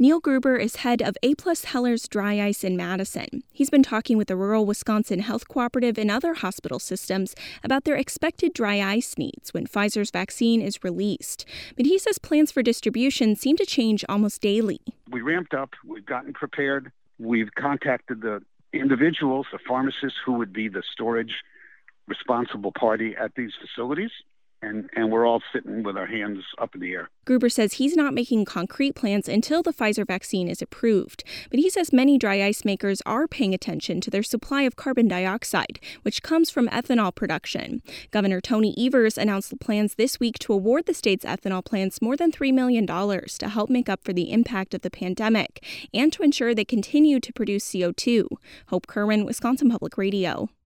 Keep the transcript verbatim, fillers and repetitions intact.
Neil Gruber is head of A Plus Heller's Dry Ice in Madison. He's been talking with the Rural Wisconsin Health Cooperative and other hospital systems about their expected dry ice needs when Pfizer's vaccine is released. But he says plans for distribution seem to change almost daily. We ramped up. We've gotten prepared. We've contacted the individuals, the pharmacists who would be the storage responsible party at these facilities. And, and we're all sitting with our hands up in the air. Gruber says he's not making concrete plans until the Pfizer vaccine is approved. But he says many dry ice makers are paying attention to their supply of carbon dioxide, which comes from ethanol production. Governor Tony Evers announced the plans this week to award the state's ethanol plants more than three million dollars to help make up for the impact of the pandemic and to ensure they continue to produce C O two. Hope Kerwin, Wisconsin Public Radio.